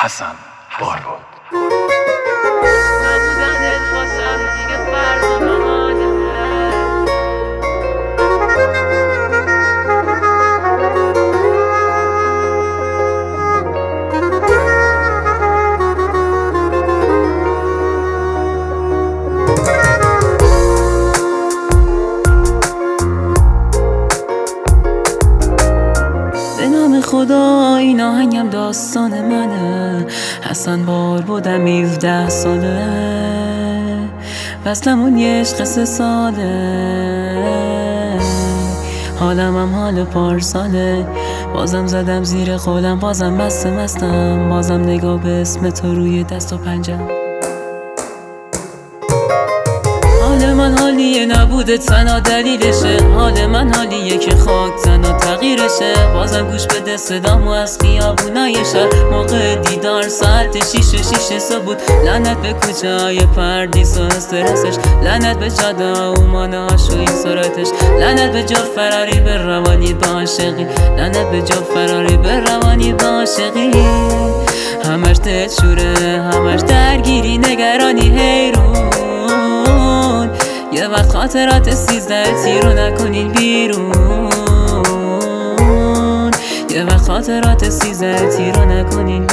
حسن بارود. به نام خدا این آهنگم داستان منه. حسن بار بودم 17 ساله، وصلمون یه عشق 3 ساله. حالم هم حال پارساله، بازم زدم زیر خولم، بازم مستم، بازم نگاه به اسم تو روی دست و پنجم. حال من حالیه نبوده تنها دلیلشه، حال من حالیه که خاک تنها تغییرشه. بازم گوش بده صدامو از خیابونای شهر، موقع دیدار ساعت 6 صبح بود. لعنت به کوچه های پردیس و استرسش، لعنت به جاده ها و مانه هاش و این سرعتش، لعنت به جا فراری به روانی به عاشقی، لعنت به جا فراری به روانی به عاشقی. همش دلشوره، همش درگیری، نگرانی، حیرون. یه وقت خاطرات 13 تیرو نکنین بیرون، یه وقت خاطرات 13 تیرو نکنین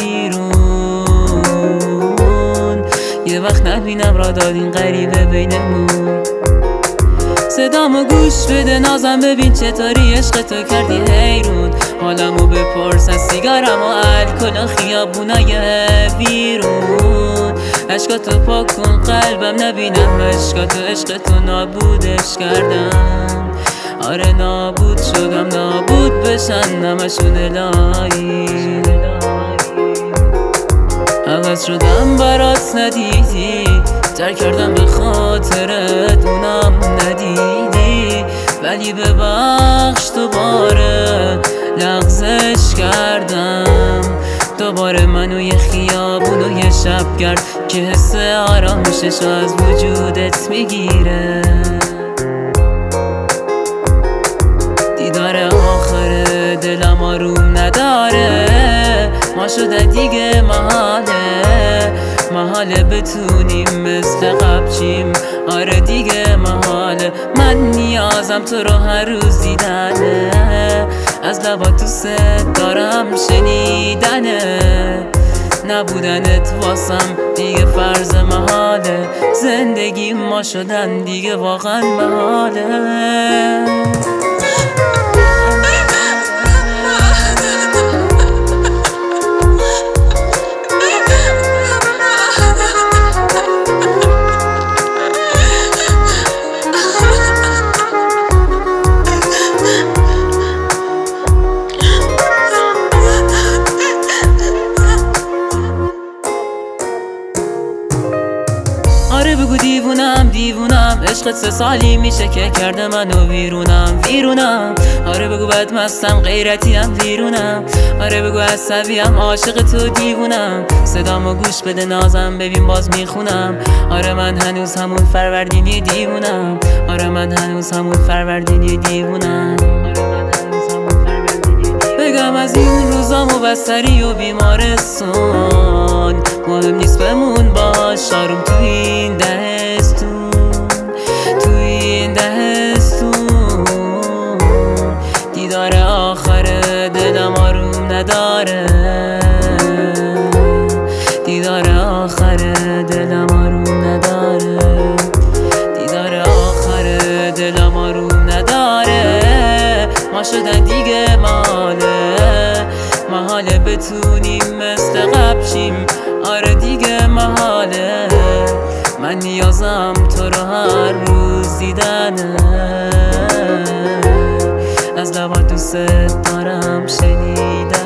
بیرون. یه وقت نبینم را دادین غریبه بینمون. صدامو گوش بده نازم، ببین چطوری عشق تو کردی حیرون. حالمو بپرس از سیگارم و الکل و خیابونای بیرون. عشقاتو پاک کن قلبم نبینم عشقاتو، عشقتو نابودش کردم. آره نابود شدم، نابود بشن همشون الهی. عوض شدم برات ندیدی، ترک کردم به خاطرت اونم ندیدی. ولی ببخش دوباره لغزش کردم، دوباره منو یه خیابون و یه شبگرد که حس آرامشش از وجودت میگیره. دیدار آخر دلم آروم نداره، ما شده دیگه محاله بتونیم مثل قبل. آره دیگه محاله، من نیازم تو رو هر روز دیدنه، از لبات دوست دارم شنیدنه. نبودنت واسم دیگه فرض محاله، زندگی ما شدن دیگه واقعا محاله. آره بگو دیوونم، عشقت 3 سالی میشه که کرده منو ویرونم. آره بگو بدمستم، غیرتیم، ویرونم. آره بگو عصبیم، عاشق تو دیوونم. صدامو گوش بده نازم، ببین باز میخونم. آره من هنوز همون فروردینی دیوونم، آره من هنوز همون فروردینی دیوونم. بگم از این روزامو بستری و بیمارستان، مهم نیست بمون باش آروم تو این دهستون، تو این دهستون. دیدار آخر دلم آروم نداره، دیدار آخر دلم آروم نداره، دیدار آخر دلم آروم نداره. ما شدن دیگه محاله بتونیم مثل قبل شیم. آره دیگه محاله، من نیازم تو رو هر روز دیدنه، از لبات دوست دارم شنیدن.